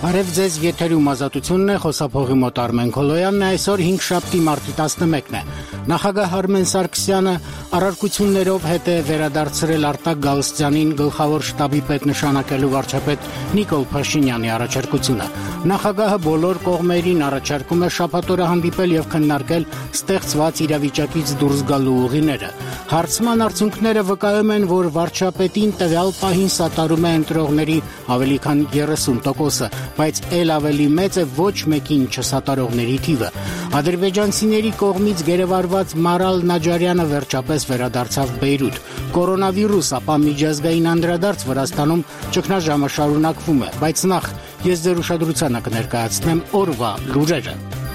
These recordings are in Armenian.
Արև ձեզ եթերում ազատությունն է, խոսափողի մոտ Արմեն Քոլոյանն է, այսօր 5 շաբթի մարտի 11-ն է։ Նախագահ Արմեն Սարգսյանը առարկություններով հետ է վերադարձրել Արտակ Գալստյանին գլխավոր շտաբի պետ նշանակելու վարչապետ Նիկոլ Փաշինյանի առաջարկությունը։ Նախագահը բոլոր կողմերին առաջարկում է շաբաթ օրը հանդիպել եւ քննարկել ստեղծված իրավիճակից դուրս գալու ուղիները։ Հարցման արդյունքները վկայում են, որ վարչապետին տվյալ պահին սատարում է ընտրողների ավելի քան 30%-ը, բայց ել ավելի մեծ է ոչ մեկին չսատարողների թիվը։ Ադրբեջանցիների կողմից գերեվարված Մարալ Նաջարյանը վերջապես վերադարձավ Բեյրութ։ Կորոնավիրուս, ապա միջազգային անդրադարձ Վրաստանում ճգնաժամը շարունակվում է, բայց նախ ես ձեր ուշադրությանը կներկայացնեմ օրվա լուրերը։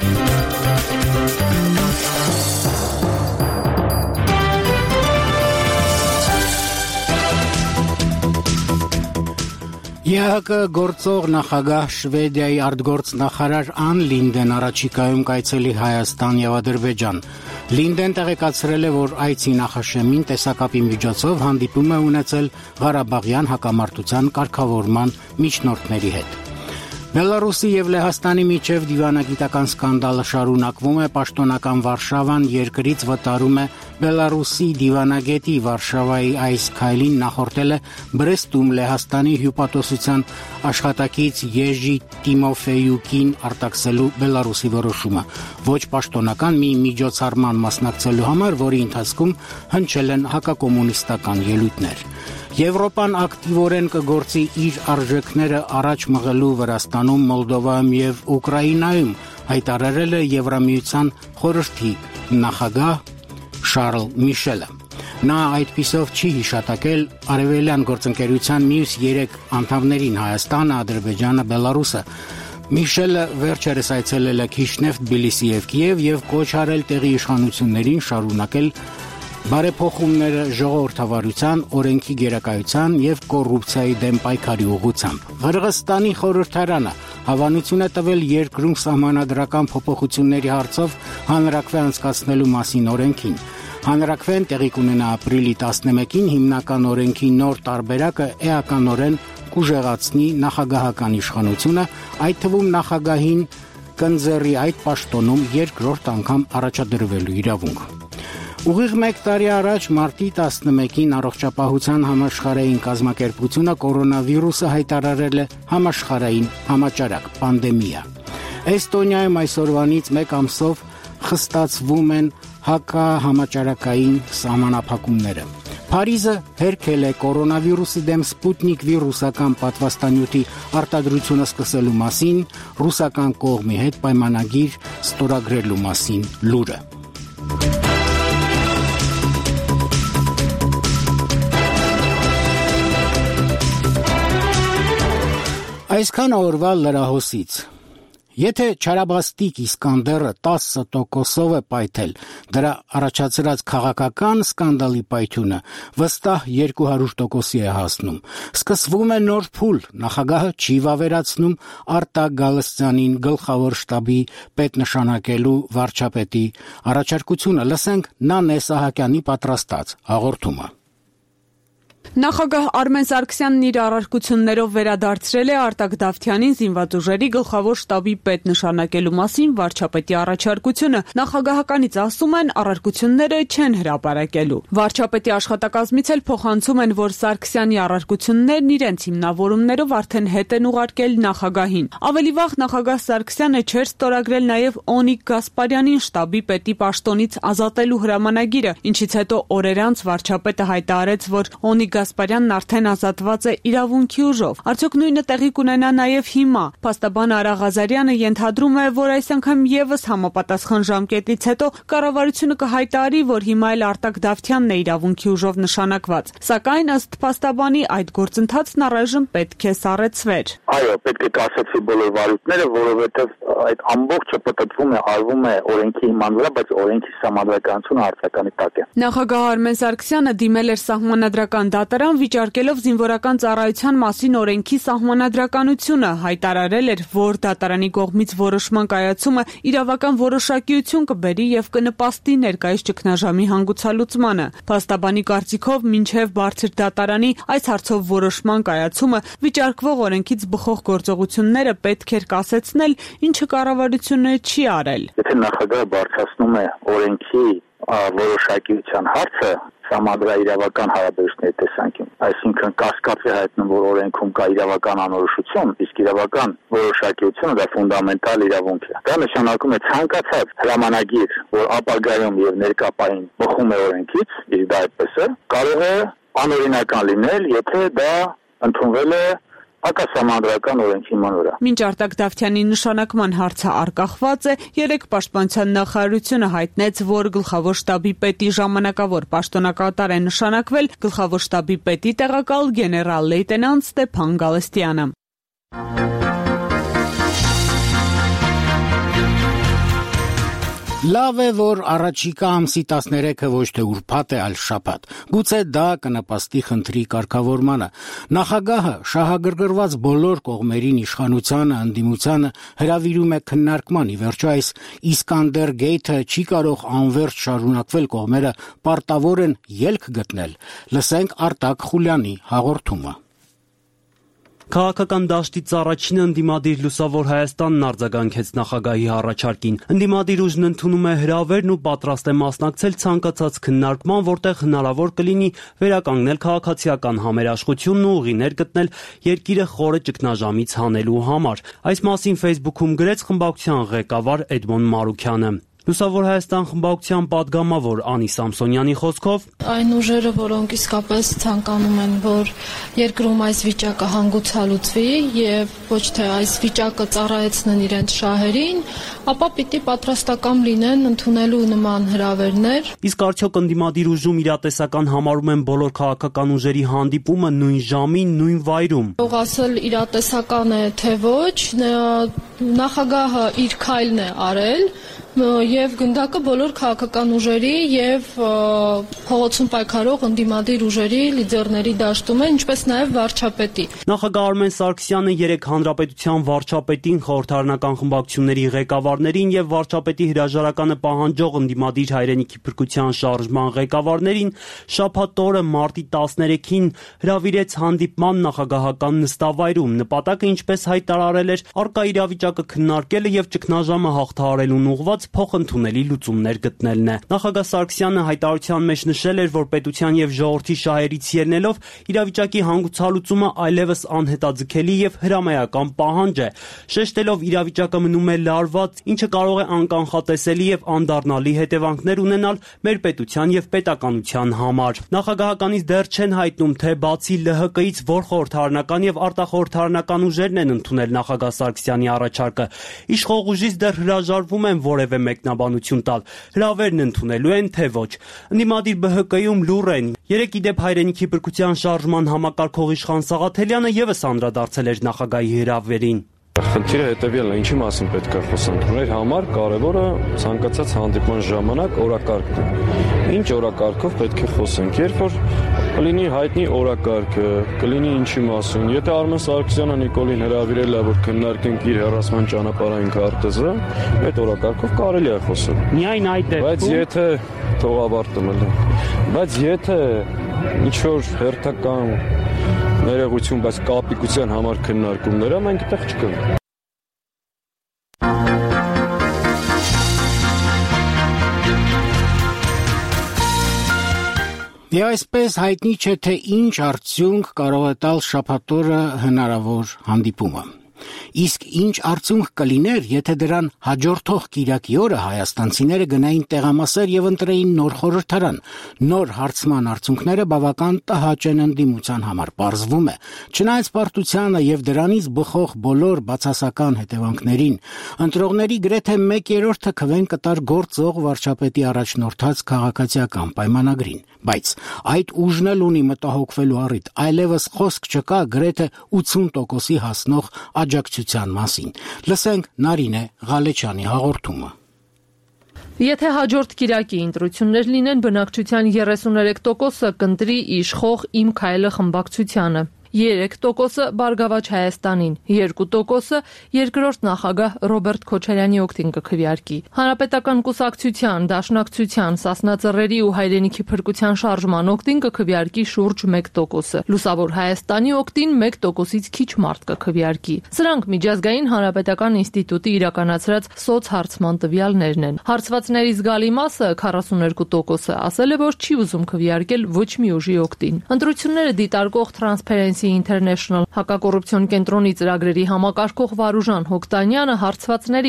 ԵՀԿ գործող նախագահ Շվեդիայի արտգործնախարար Ան Լինդեն առաջիկայում կայցելի Հայաստան եւ Ադրբեջան։ Լինդեն տեղեկացրել է, որ այցի նախաշեմին տեսակապի միջոցով հանդիպում է ունեցել Ղարաբաղյան հակամարտության կարգավորման միջնորդների հետ։ Բելարուսի եւ Լեհաստանի միջև դիվանագիտական սկանդալը շարունակվում է, պաշտոնական Վարշավան երկրից վտարում է Բելարուսի դիվանագետի Վարշավայի այս քայլին նախորդել է Բրեստում Լեհաստանի հյուպատոսության աշխատակից Եժի Տիմոֆեյուկին արտաքսելու Բելարուսի որոշումը, ոչ պաշտոնական մի միջոցառման մասնակցելու համար, որի ընթացքում հնչել են հակակոմունիստական ելույթներ։ Եվրոպան ակտիվորեն կգործի իր արժեքները առաջ մղելու Վրաստանում, Մոլդովայում եւ Ուկրաինայում, հայտարարել է Եվրամիության խորհրդի նախագահ Շարլ Միշելը։ Նա այդպիսով չի հիշատակել Արևելյան գործընկերության մյուս 3 անդամներին՝ Հայաստանը, Ադրբեջանը, Բելարուսը։ Միշելը վերջերս այցելել է Քիշնև, Թբիլիսի եւ Կիև եւ կոչ արել տեղի իշխանություններին շարունակել բարեփոխումները ժողովրդավարության, օրենքի գերակայության եւ կոռուպցիայի դեմ պայքարի ուղղությամբ։ Ղրղստանի խորհրդարանը հավանություն է տվել երկրում սահմանադրական փոփոխությունների հարցով հանրաքվե անցկացնելու մասին օրենքին։ Հանրաքվեն տեղի կունենա ապրիլի 11-ին, հիմնական օրենքի նոր տարբերակը էականորեն կուժեղացնի նախագահական իշխանությունը, այդ թվում նախագահին կընձեռի այդ պաշտոնում երկրորդ անգամ առաջադրվելու իրավունք։ Ուղիղ 1 տարի առաջ մարտի 11-ին առողջապահության համաշխարհային կազմակերպությունը կորոնավիրուսը հայտարարել է համաշխարհային համաճարակ պանդեմիա։ Էստոնիայում այսօրվանից 1 ամսով խստացվում են հակահամաճարակային սահմանափակումները։ Փարիզը հերքել է կորոնավիրուսի դեմ Սպուտնիկ վիրուսական պատվաստանյութի արտադրությունը սկսելու մասին, ռուսական կողմի հետ պայմանագիր ստորագրելու մասին լուրը։ Այսքան օրվա լրահոսից։ Եթե Չարաբաստիկ Իսկանդերը 10%-ով է պայթել, դրա առաջացրած քաղաքական սկանդալի պայթյունը վստահ 200%-ի է հասնում։ Սկսվում է նոր փուլ, նախագահը չի վավերացնում Արտակ Գալստյանին գլխավոր շտաբի պետ նշանակելու վարչապետի առաջարկությունը։ Լսենք Նանե Սահակյանի պատրաստած հաղորդումը։ Նախագահ Արմեն Սարգսյանն իր առարկություններով վերադարձրել է Արտակ Դավթյանին զինված ուժերի գլխավոր շտաբի պետ նշանակելու մասին վարչապետի առաջարկությունը։ Նախագահականից ասում են, առարկությունները չեն հրապարակելու։ Վարչապետի աշխատակազմից էլ փոխանցում են, որ Սարգսյանի առարկություններն իրենց հիմնավորումներով արդեն հետ են ուղարկել նախագահին։ Ավելի վաղ նախագահ Սարգսյանը չէր ստորագրել նաև Օնիկ Գասպարյանին շտաբի պետի պաշտոնից ազատելու հրամանագիրը, ինչից հետո օրեր անց վարչապետը հայտարարեց, որ Օնիկ Գասպարյանն արդեն ազատված է իրավունքի ուժով։ Արդյոք նույնը տեղի կունենա նաև հիմա։ Փաստաբան Արա Ղազարյանը ենթադրում է, որ այս անգամ եւս համապատասխան ժամկետից հետո կառավարությունը կհայտարարի, որ հիմա էլ Արտակ Դավթյանն է իրավունքի ուժով նշանակված։ Սակայն ըստ փաստաբանի այդ գործընթացն առայժմ պետք է սառեցվեր։ Այո, պետք է կասեցվի բոլոր վարույթները, որովհետև այդ ամբողջը պատտվում է, արվում է օրենքի հիման վրա, բայց օրենքի համադրականությունը արձականի տակ է։ Նախագահ Արմեն Սարգսյանը դիմել էր սահմանադրական դատարան վիճարկելով զինվորական ծառայության մասին օրենքի սահմանադրականությունը հայտարարել էր, որ դատարանի կողմից որոշման կայացումը իրավական որոշակիություն կբերի եւ կնպաստի ներկայիս ճգնաժամի հանգուցալուծմանը։ Փաստաբանի կարծիքով մինչեւ բարձր դատարանի այս հարցով որոշման կայացումը վիճարկվող օրենքից բխող գործողությունները պետք էր կասեցնել, ինչը կառավարությունը չի արել։ Եթե նախագահը բարձրացնում է օրենքի որոշակիության հարցը համադրաիրավական հարաբերությունների տեսանկյունից, այսինքն կասկած է հայտնում, որ օրենքում կա իրավական անորոշություն, իսկ իրավական որոշակիությունը դա ֆունդամենտալ իրավունք է։ Դա նշանակում է ցանկացած հրամանագիր, որ ապագայում եւ ներկա պահին բխում է օրենքից, իսկ դա այդպես է, կարող է անօրինական լինել, եթե դա ընդունվել է հակասահմանադրական օրենքի հիման վրա։ Մինչ Արտակ Դավթյանի նշանակման հարցը արկախված է, երեկ Պաշտպանության նախարարությունը հայտնեց, որ գլխավոր շտաբի պետի ժամանակավոր պաշտոնակատար է նշանակվել գլխավոր շտաբի պետի տեղակալ գեներալ-լեյտենանտ Ստեփան Գալստյանը։ Լավ է, որ առաջիկա ամսի 13-ը ոչ թե ուրբաթ է, այլ շաբաթ։ Գուցե դա կնպաստի խնդրի կարգավորմանը։ Նախագահը շահագրգռված բոլոր կողմերին իշխանությանը, ընդդիմությանը հրավիրում է քննարկման։ Ի վերջո այս Իսկանդեր գեյթը չի կարող անվերջ շարունակվել, կողմերը պարտավոր են ելք գտնել։ Լսենք Արտակ Խուլյանի հաղորդումը։ Քաղաքական դաշտից առաջինը ընդդիմադիր Լուսավոր Հայաստանն արձագանքեց նախագահի առաջարկին։ Ընդդիմադիր ուժն ընդունում է հրավերն ու պատրաստ է մասնակցել ցանկացած քննարկման, որտեղ հնարավոր կլինի վերականգնել քաղաքացիական համերաշխությունն ու ուղիներ գտնել երկիրը խորը ճգնաժամից հանելու համար։ Այս մասին Facebook-ում գրեց խմբակցության ղեկավար Էդմոն Մարուքյանը։ Լուսավոր Հայաստան խմբակցության պատգամավոր Անի Սամսոնյանի խոսքով այն ուժերը, որոնք իսկապես ցանկանում են, որ երկրում այս վիճակը հանգուցալուծվի եւ ոչ թե այս վիճակը ծառայեցնեն իրենց շահերին, ապա պիտի պատրաստական լինեն ընդունելու նման հրավերներ։ Իսկ արդյոք ընդդիմադիր ուժում իրատեսական համարում են բոլոր քաղաքական ուժերի հանդիպումը նույն ժամին, նույն վայրում։ Ող ասել իրատեսական է թե ոչ, նախագահը իր քայլն է արել եւ գնդակը բոլոր քաղաքական ուժերի եւ փողոցում պայքարող ընդդիմադիր ուժերի լիդերների դաշտում է, ինչպես նաեւ վարչապետի։ Նախագահ Արմեն Սարգսյանը երեկ հանրապետության վարչապետին, խորհրդարանական խմբակցությունների ղեկավարներին եւ վարչապետի հրաժարականը պահանջող ընդդիմադիր հայրենիքի փրկության շարժման ղեկավարներին շաբաթ օրը մարտի 13-ին հրավիրեց հանդիպման նախագահական նստավայրում։ Նպատակը, ինչպես հայտարարել էր, արկա իրավիճակը քննարկելը եւ ճգնաժամը հաղթահարելուն ուղղված փոխընդունելի լուծումներ գտնելն է։ Նախագահ Սարգսյանը հայտարարության մեջ նշել էր, որ պետության եւ ժողովրդի շահերից ելնելով իրավիճակի հանգուցալուծումը այլևս անհետաձգելի եւ հրամայական պահանջ է, շեշտելով իրավիճակը մնում է լարված, ինչը կարող է անկանխատեսելի եւ անդառնալի հետևանքներ ունենալ մեր պետության եւ պետականության համար։ Նախագահականից դեռ չեն հայտնում, թե բացի ԼՀԿ-ից որ խորհրդարանական եւ արտախորհրդարանական ուժերն են ընդունել նախագահ Սարգսյանի առաջարկը։ Իշխող ուժից դեռ հրաժարվում են որևէ մեկնաբանություն տալ, հրավերն ընդունելու են թե ոչ։ Ընդդիմադիր ԲՀԿ-ում լուռ են։ Երեկ իդեպ հայրենիքի փրկության շարժման համակարգող Իշխան Սաղաթելյանը եւս անդրադարձել էր նախագահի հրավերին։ Խնդիրը հետևյալն է, ինչի մասին պետք է խոսենք։ Մեր համար կարևորը ցանկացած հանդիպման ժամանակ օրակարգն է։ Ինչ օրակարգով պետք է խոսենք։ Երբ որ կլինի հայտնի օրակարգը, կլինի ինչի մասին։ Եթե Արմեն Սարգսյանը Նիկոլին հրավիրել է, որ քննարկենք իր հեռացման ճանապարհային քարտեզը, այդ օրակարգով կարելի է խոսել։ Միայն այդ դեպքում։ Բայց եթե թող ավարտեմ էլ։ Բայց եթե ինչ որ հերթական ներողություն, բայց կապիկության համար քննարկումները մենք այդտեղ չկան։ Եվ այսպես հայտնի չէ, թե ինչ արդյունք կարող է տալ շաբաթօրը հնարավոր հանդիպումը։ Իսկ ինչ արդյունք կլիներ, եթե դրան հաջորդող կիրակի օրը հայաստանցիները գնային տեղամասեր եւ ընտրեին նոր խորհրդարան։ Նոր հարցման արդյունքները բավական տհաճ են ընդդիմության համար, պարզվում է։ Չնայած պարտությանը եւ դրանից բխող բոլոր բացասական հետևանքներին, ընտրողների գրեթե 1/3-ը քվեն կտար գործող վարչապետի առաջնորդած քաղաքացիական պայմանագրին։ Բայց այդ ուժն էլ ունի մտահոգվելու առիթ, այլևս խոսք չկա գրեթե 80%-ի հասնող աջակցության մասին։ Լսենք Նարինե Ղալեչյանի հաղորդումը։ Եթե հաջորդ կիրակի ընտրություններ լինեն, բնակչության 33%-ը կընտրի իշխող «Իմ քայլը» խմբակցությանը, 3%-ը Բարգավաճ Հայաստանին, 2%-ը երկրորդ նախագահ Ռոբերտ Քոչարյանի օգտին կքվեարկի։ Հանրապետական կուսակցության, Դաշնակցության, Սասնածռերի ու Հայրենիքի փրկության շարժման օգտին կքվեարկի շուրջ 1%-ը։ Լուսավոր Հայաստանի օգտին 1%-ից քիչ մարդ կքվեարկի։ Սրանք միջազգային հանրապետական ինստիտուտի իրականացրած սոցհարցման տվյալներն են։ Հարցվածների զգալի մասը 42%-ը ասել է, որ չի ուզում քվեարկել ոչ մի ուժի օգտին։ Ընտրությունները դիտարկող Transparency International հակակոռուպցիոն կենտրոնի ծրագրերի համակարգող Վարուժան Հոկտանյանը հարցվածների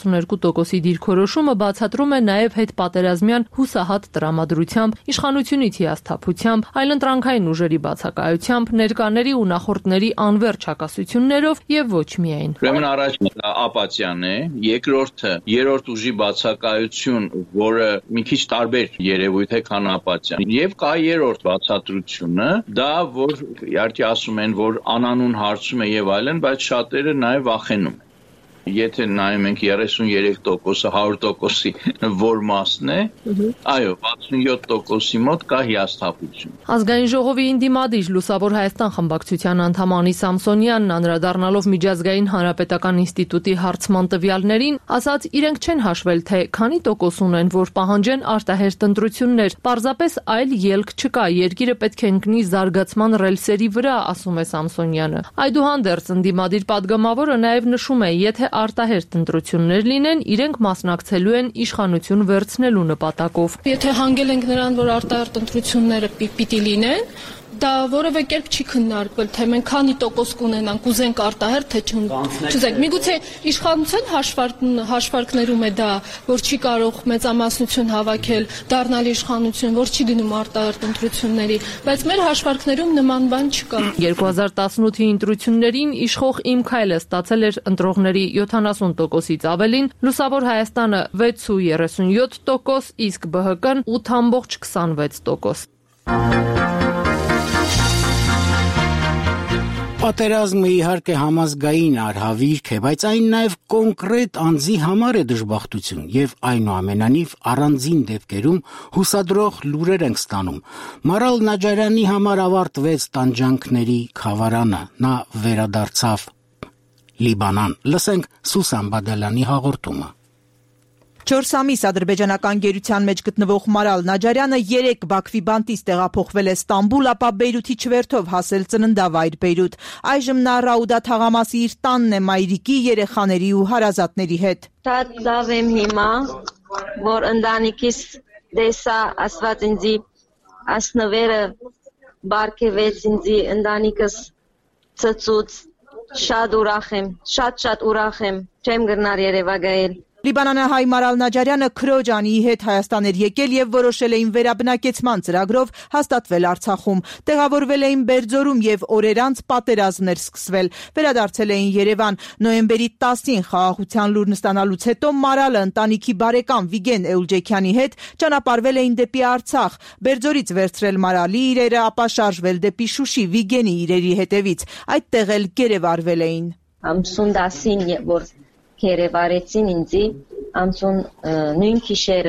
42%-ի դիրքորոշումը բացատրում է նաև հետպատերազմյան հուսահատ տրամադրությամբ, իշխանությունից հիասթափությամբ, այլընտրանքային ուժերի բացակայությամբ, ներկաների ու նախորդների անվերջ հակասություններով եւ ոչ միայն։ Ուրեմն առաջին ապաթիան է, երկրորդը երրորդ ուժի բացակայություն, որը մի քիչ տարբեր երևույթ է, քան ապաթիան։ Եվ կա երրորդ բացատրությունը, դա որ իհարկե ասում են, որ անանուն հարցում է եւ այլն, բայց շատերը նաեւ վախենում են։ Եթե նայում ենք 33%-ը 100%-ի որ մասն է, այո, 67%-ի մոտ կա հիասթափություն։ Ազգային ժողովի ինդիմադիր Լուսավոր Հայաստան խմբակցության անդամ Անի Սամսոնյանն անդրադառնալով միջազգային հանրապետական ինստիտուտի հարցման տվյալներին, ասաց, իրենք չեն հաշվել, թե քանի տոկոս ունեն, որ պահանջեն արտահերթ ընտրություններ, պարզապես այլ ելք չկա, երկիրը պետք է ընկնի զարգացման ռելսերի վրա, ասում է Սամսոնյանը։ Այդուհանդերձ ինդիմադիր падգամավորը նաև նշում է, եթե արտահերթ ընտրություններ լինեն, իրենք մասնակցելու են իշխանություն վերցնելու նպատակով։ Եթե հանգել ենք նրան, որ արտահերթ ընտրությունները պիտի լինեն, դա որևէ կերպ չի քննարկվել, թե մենք քանի տոկոս կունենանք, կուզենք արտահերթ, թե չուզենք։ Միգուցե իշխանության հաշվարկներում է դա, որ չի կարող մեծամասնություն հավաքել, դառնալ իշխանություն, որ չի գնում արտահերթ ընտրությունների, բայց մեր հաշվարկներում նման բան չկա։ 2018-ի ընտրություններին իշխող «Իմ քայլը» ստացել էր ընտրողների 70%-ից ավելին, Լուսավոր Հայաստանը 6.37%, իսկ ԲՀԿ-ն 8.26%։ Պատերազմը իհարկե համազգային արհավիրք է, բայց այն նաև կոնկրետ անձի համար է դժբախտություն եւ այնուամենայնիվ առանձին դեպքերում հուսադրող լուրեր ենք ստանում։ Մարալ Նաջարյանի համար ավարտվեց տանջանքների խավարանը, նա վերադարձավ Լիբանան։ Լսենք Սուսան Բադալյանի հաղորդումը։ 4 ամիս ադրբեջանական գերության մեջ գտնվող Մարալ Նաջարյանը 3 Բաքվի բանտից տեղափոխվել է Ստամբուլ, ապա Բեյրութի չվերթով հասել ծննդավայր Բեյրութ։ Այժմ նա Ռաուդա թաղամասի իր տանն է մայրիկի, երեխաների ու հարազատների հետ։ Շատ լավ եմ հիմա, որ ընտանիքիս տեսա Աստված ինձի ասնվերը բարգեւեց ինձի ընտանիքս ծծուց, շատ ուրախ եմ, շատ ուրախ եմ, չեմ գնար Երևան գայել։ Լիբանանահայ Մարալ Նաջարյանը քրոջ Անիի հետ Հայաստան էր եկել եւ որոշել էին վերաբնակեցման ծրագրով հաստատվել Արցախում։ Տեղավորվել էին Բերձորում եւ օրեր անց պատերազմն էր սկսվել։ Վերադարձել էին Երևան։ Նոյեմբերի 10-ին խաղաղության լուրն ստանալուց հետո Մարալը ընտանիքի բարեկամ Վիգեն Էուլջեքյանի հետ ճանապարհվել էին դեպի Արցախ։ Բերձորից վերցրել Մարալի իրերը, ապա շարժվել դեպի Շուշի Վիգենի իրերի հետևից։ Այդտեղ էլ գերեվարվել էին։ Ամսուն 10-ին որ Երևարեցին ինձի, ամսուն նույն գիշերը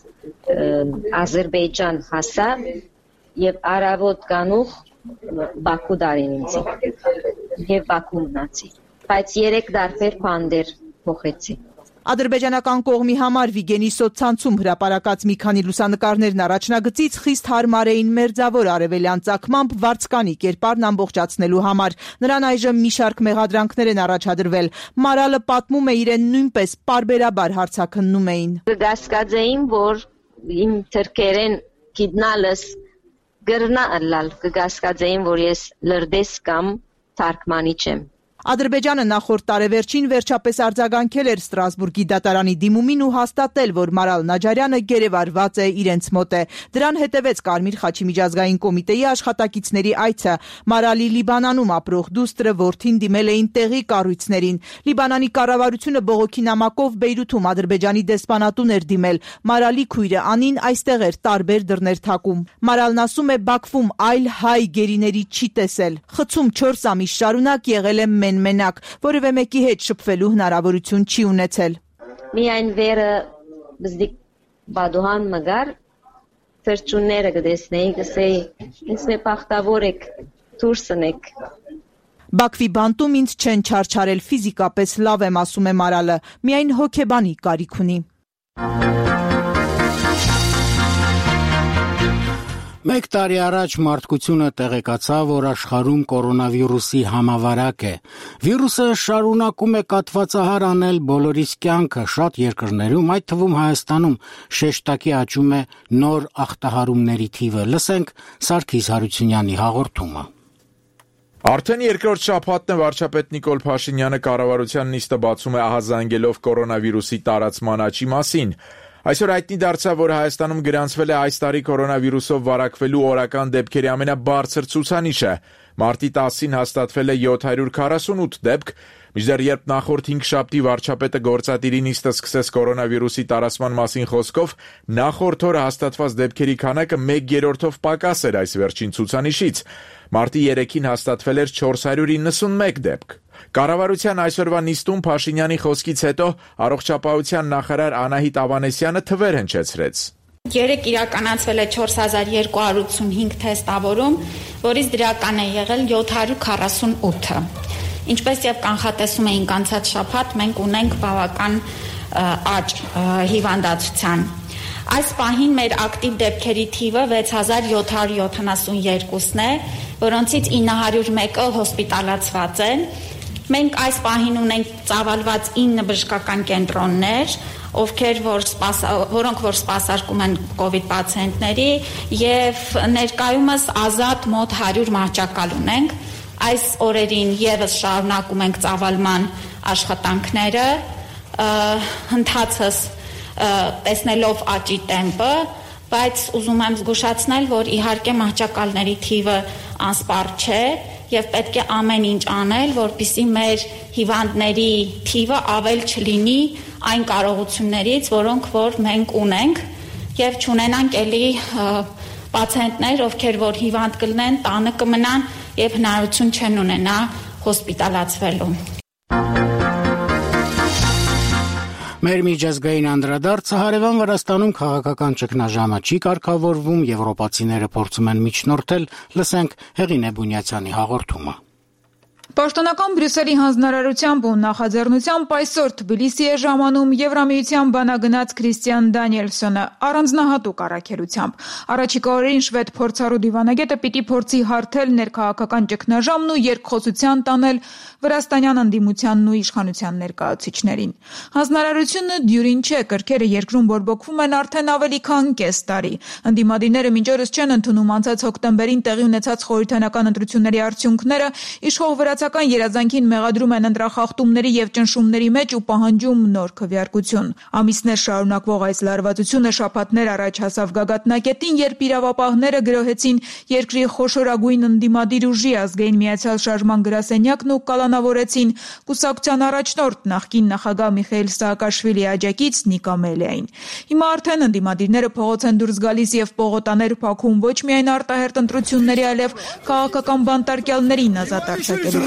Ադրբեջան հասա եւ արավոտ կանուխ Բաքու դարին ինձի եւ Բաքու մնացի, բայց 3 դարբեր բանդեր փոխեցի։ Ադրբեջանական կողմի համար Վիգենի սոցցանցում հրապարակած մի քանի լուսանկարներն առաջնագծից խիստ հարմար էին մերձավոր արևելյան ծագմամբ վարձկանի կերպարն ամբողջացնելու համար։ Նրան այժմ մի շարք մեղադրանքներ են առաջադրվել։ Մարալը պատմում է, իրեն նույնպես պարբերաբար հարցաքննում էին։ Կգասկածեին, որ իմ թրքերեն գիտնալս գրնա ըլլալ, կգասկածեին, որ ես լրդես կամ թարգմանիչ եմ։ Ադրբեջանը նախորդ տարեվերջին վերջապես արձագանքել էր Ստրասբուրգի դատարանի դիմումին ու հաստատել, որ Մարալ Նաջարյանը գերեվարված է, իրենց մոտ է։ Դրան հետևեց Կարմիր խաչի միջազգային կոմիտեի աշխատակիցների այցը։ Մարալի Լիբանանում ապրող դուստրը որդին դիմել էին տեղի կառույցներին։ Լիբանանի կառավարությունը բողոքի նամակով Բեյրութում Ադրբեջանի դեսպանատուն էր դիմել։ Մարալի քույրը Անին այստեղ էր տարբեր դռներ թակում։ Մարալն ասում է, Բաքվում այլ հայ գերիների չի տեսել։ Խցում 4 ամիս շարունակ եղել է մենակ, որևէ մեկի հետ շփվելու հնարավորություն չի ունեցել։ Միայն վերը բզդիկ բադուհան մգար թրջունները գտեսնեի գսեի ինձ մե բախտավոր եք դուրս ընեք Բաքվի բանտում ինձ չեն չարչարել ֆիզիկապես լավ եմ ասում է Մարալը միայն հոգեբանի կարիք ունի Մեկ տարի առաջ մարդկությունը տեղեկացավ, որ աշխարհում կորոնավիրուսի համավարակ է։ Վիրուսը շարունակում է կաթվածահար անել բոլորիս կյանքը, շատ երկրներում, այդ թվում Հայաստանում, շեշտակի աճում է նոր ախտահարումների թիվը։ Լսենք Սարգիս Հարությունյանի հաղորդումը։ Արդեն երկրորդ շաբաթն է վարչապետ Նիկոլ Փաշինյանը կառավարության նիստը բացում է ահազանգելով կորոնավիրուսի տարածման աճի մասին։ Այսօր հայտնի դարձավ, որ Հայաստանում գրանցվել է այս տարի կորոնավիրուսով վարակվելու օրական դեպքերի ամենաբարձր ցուցանիշը։ Մարտի 10-ին հաստատվել է 748 դեպք, մինչդեռ երբ նախորդ 5 շաբթի վարչապետը գործադիրի նիստը սկսեց կորոնավիրուսի տարածման մասին խոսքով, նախորդ օրը հաստատված դեպքերի քանակը 1/3-ով պակաս էր այս վերջին ցուցանիշից։ Մարտի 3-ին հաստատվել էր 491 դեպք։ Կառավարության այսօրվա նիստում Փաշինյանի խոսքից հետո առողջապահության նախարար Անահիտ Ավանեսյանը թվեր հնչեցրեց։ Երեկ իրականացվել է 4285 թեստավորում, որից դրական է եղել 748-ը։ Ինչպես եւ կանխատեսում էինք անցած շաբաթ, մենք ունենք բավական աճ հիվանդացության։ Այս պահին մեր ակտիվ դեպքերի թիվը 6772-ն է, որոնցից 901-ը հոսպիտալացված են։ Մենք այս պահին ունենք ծավալված 9 բժշկական կենտրոններ, որոնք սպասարկում են կովիդ պացիենտների եւ ներկայումս ազատ մոտ 100 մահճակալ ունենք։ Այս օրերին եւս շարունակում ենք ծավալման աշխատանքները, ընթացս տեսնելով աճի տեմպը, բայց ուզում եմ զգուշացնել, որ իհարկե մահճակալների թիվը անսպառ չէ եւ պետք է ամեն ինչ անել, որպեսզի մեր հիվանդների թիվը ավել չլինի այն կարողություններից, որոնք որ մենք ունենք եւ չունենանք էլի պացիենտներ, ովքեր որ հիվանդ կլինեն, տանը կմնան եւ հնարավորություն չեն ունենա հոսպիտալացվելու։ Մեր միջազգային անդրադարձը հարևան Վրաստանում քաղաքական ճգնաժամը չի կարգավորվում, եվրոպացիները փորձում են միջնորդել, լսենք Հեղինե Բունյացյանի հաղորդումը։ Պաշտոնական Բրյուսելի հանձնարարությամբ ու նախաձեռնությամբ այսօր Թբիլիսի է ժամանում Եվրամիության բանագնաց Քրիստիան Դանիելսոնը առանձնահատուկ առաքելությամբ։ Առաջիկա օրերին շվեդ փորձառու դիվանագետը պիտի փորձի հարթել ներքաղաքական ճգնաժամն ու երկխոսության տանել վրաստանյան ընդդիմությանն ու իշխանության ներկայացուցիչներին։ Հանձնարարությունը դյուրին չէ, կրքերը երկրում բորբոքվում են արդեն ավելի քան կես տարի։ Ընդդիմադիրները մինչ օրս չեն ընդունում անցած հոկտեմբերին տեղի ունեցած խորհրդանական ընտրությունների արդյունքները, իշխող վրացական երազանքին մեղադրում են ընտրախախտումների եւ ճնշումների մեջ ու պահանջում նոր քվեարկություն։ Ամիսներ շարունակվող այս լարվածությունը շաբաթներ առաջ հասավ գագաթնակետին, երբ իրավապահները գրոհեցին երկրի խոշորագույն ընդդիմադիր ուժի ազգային միացյալ շարժման գրասենյակն ու կալանավորեցին կուսակցության առաջնորդ նախկին նախագահ Միխայիլ Սաակաշվիլի աջակից Նիկա Մելիային։ Հիմա արդեն ընդդիմադիրները փողոց են դուրս գալիս եւ պողոտաներ փակում ոչ միայն արտահերտ ընտրությունների, այլև քաղաքական բանտարկյալներին ազատ արձակելու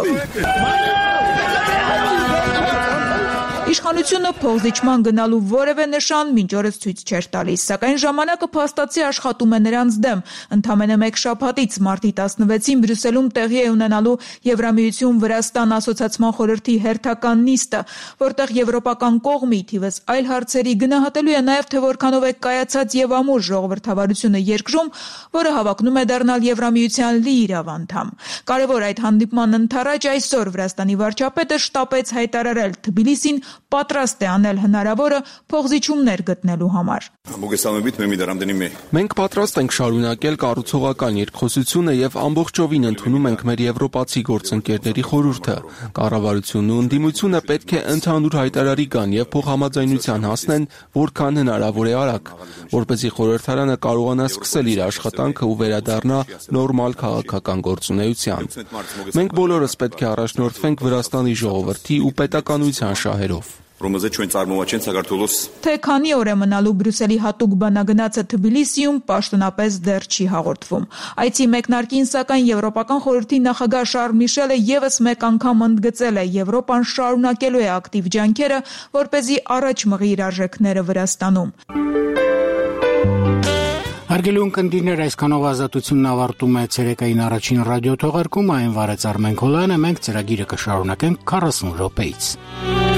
Իշխանությունը փոխզիջման գնալու որևէ նշան մինչ օրս ցույց չէր տալիս, սակայն ժամանակը փաստացի աշխատում է նրանց դեմ։ Ընդամենը մեկ շաբաթից մարտի 16-ին Բրյուսելում տեղի է ունենալու Եվրամիություն-Վրաստան ասոցիացման խորհրդի հերթական նիստը, որտեղ եվրոպական կողմի թիվս այլ հարցերի գնահատելու է նաև թե որքանով է կայացած եւ ամուր ժողովրդավարությունը երկրում, որը հավակնում է դառնալ Եվրամիության լիիրավ անդամ։ Կարևոր այդ հանդիպման ընթരാճ այսօր Վրաստանի վարչապետը շտապեց հայտարարել Թբիլիսին պատրաստ է անել հնարավորը փոխզիջումներ գտնելու համար։ Մենք պատրաստ ենք շարունակել կառուցողական երկխոսությունը եւ ամբողջովին ընդունում ենք մեր եվրոպացի գործընկերների խորհուրդը։ Կառավարությունն ու ընդդիմությունը պետք է ընդհանուր հայտարարի կան եւ փոխհամաձայնության հասնեն, որքան հնարավոր է արագ, որպեսզի խորհրդարանը կարողանա սկսել իր աշխատանքը ու վերադառնա նորմալ քաղաքական գործունեության։ Մենք բոլորս պետք է առաջնորդվենք Վրաստանի ժողովրդի ու պետականության շահերով։ Թե քանի օր է մնալու Բրյուսելի հատուկ բանագնացը Թբիլիսիում պաշտոնապես դեռ չի հաղորդվում։ Այցի մեկնարկին սակայն Եվրոպական խորհրդի նախագահ Շարլ Միշելը եւս մեկ անգամ ընդգծել է Եվրոպան շարունակելու է ակտիվ ջանքերը, որպեսզի առաջ մղի իր արժեքները Վրաստանում։ Հարգելի ունկնդիրներ, այսքանով ազատությունն ավարտում է ցերեկային առաջին ռադիո թողարկումը, այն վարեց Արմեն Քոլյանը, մենք ծրագիրը կշարունակենք 40 րոպեից։